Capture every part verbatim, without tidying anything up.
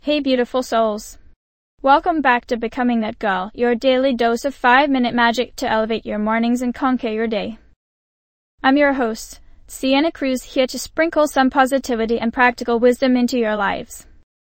Hey beautiful souls. Welcome back to Becoming That Girl, your daily dose of five minute magic to elevate your mornings and conquer your day. I'm your host, Sienna Cruz, here to sprinkle some positivity and practical wisdom into your lives.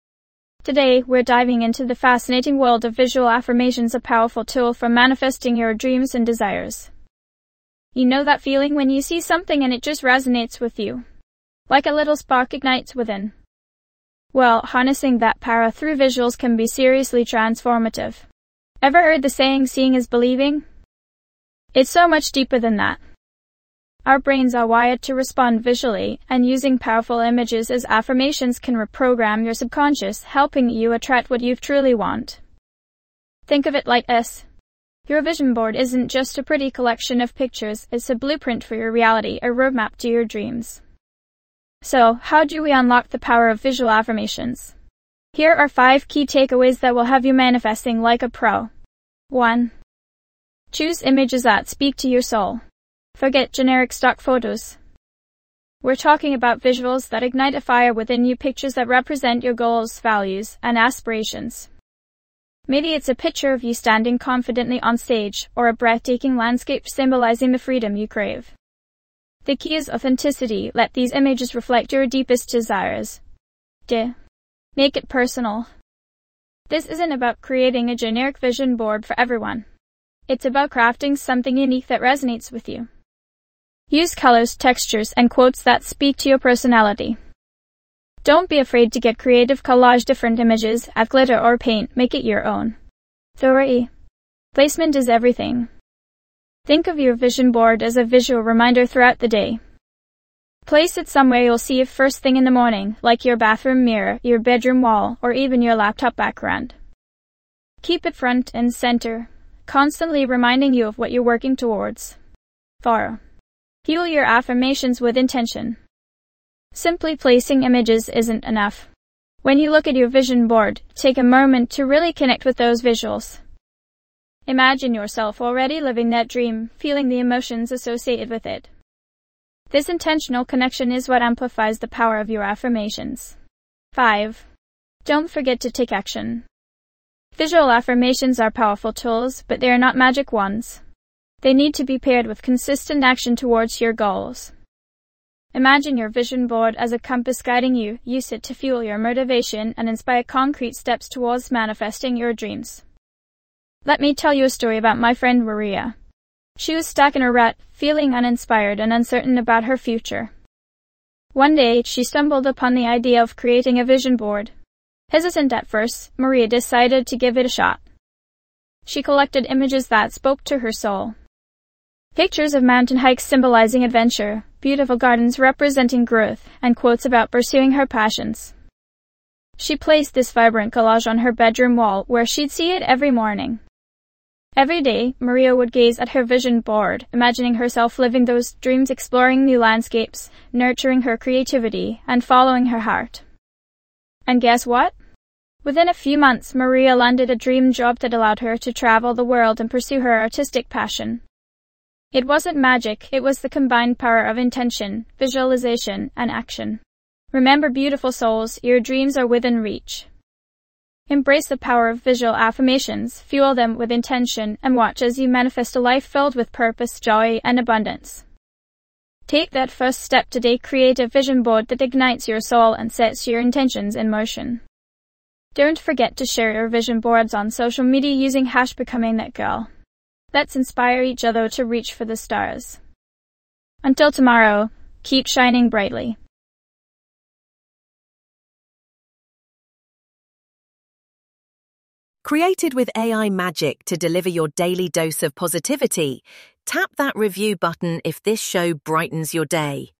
Today, we're diving into the fascinating world of visual affirmations, a powerful tool for manifesting your dreams and desires. You know that feeling when you see something and it just resonates with you, like a little spark ignites within. Well, harnessing that power through visuals can be seriously transformative. Ever heard the saying, seeing is believing? It's so much deeper than that. Our brains are wired to respond visually, and using powerful images as affirmations can reprogram your subconscious, helping you attract what you truly want. Think of it like this. Your vision board isn't just a pretty collection of pictures, it's a blueprint for your reality, a roadmap to your dreams. So, how do we unlock the power of visual affirmations? Here are five key takeaways that will have you manifesting like a pro. one. Choose images that speak to your soul. Forget generic stock photos. We're talking about visuals that ignite a fire within you, pictures that represent your goals, values, and aspirations. Maybe it's a picture of you standing confidently on stage, or a breathtaking landscape symbolizing the freedom you crave. The key is authenticity. Let these images reflect your deepest desires. two. Make it personal. This isn't about creating a generic vision board for everyone. It's about crafting something unique that resonates with you. Use colors, textures, and quotes that speak to your personality. Don't be afraid to get creative. Collage different images, add glitter or paint, make it your own. three. Placement is everything. Think of your vision board as a visual reminder throughout the day. Place it somewhere you'll see it first thing in the morning, like your bathroom mirror, your bedroom wall, or even your laptop background. Keep it front and center, constantly reminding you of what you're working towards. four. Fuel your affirmations with intention. Simply placing images isn't enough. When you look at your vision board, take a moment to really connect with those visuals. Imagine yourself already living that dream, feeling the emotions associated with it. This intentional connection is what amplifies the power of your affirmations. five. Don't forget to take action. Visual affirmations are powerful tools, but they are not magic ones. They need to be paired with consistent action towards your goals. Imagine your vision board as a compass guiding you. Use it to fuel your motivation and inspire concrete steps towards manifesting your dreams. Let me tell you a story about my friend Maria. She was stuck in a rut, feeling uninspired and uncertain about her future. One day, she stumbled upon the idea of creating a vision board. Hesitant at first, Maria decided to give it a shot. She collected images that spoke to her soul. Pictures of mountain hikes symbolizing adventure, beautiful gardens representing growth, and quotes about pursuing her passions. She placed this vibrant collage on her bedroom wall, where she'd see it every morning. Every day, Maria would gaze at her vision board, imagining herself living those dreams, exploring new landscapes, nurturing her creativity, and following her heart. And guess what? Within a few months, Maria landed a dream job that allowed her to travel the world and pursue her artistic passion. It wasn't magic, it was the combined power of intention, visualization, and action. Remember, beautiful souls, your dreams are within reach. Embrace the power of visual affirmations, fuel them with intention, and watch as you manifest a life filled with purpose, joy, and abundance. Take that first step today. Create a vision board that ignites your soul and sets your intentions in motion. Don't forget to share your vision boards on social media using hashtag Becoming That Girl. Let's inspire each other to reach for the stars. Until tomorrow, keep shining brightly. Created with A I magic to deliver your daily dose of positivity, tap that review button if this show brightens your day.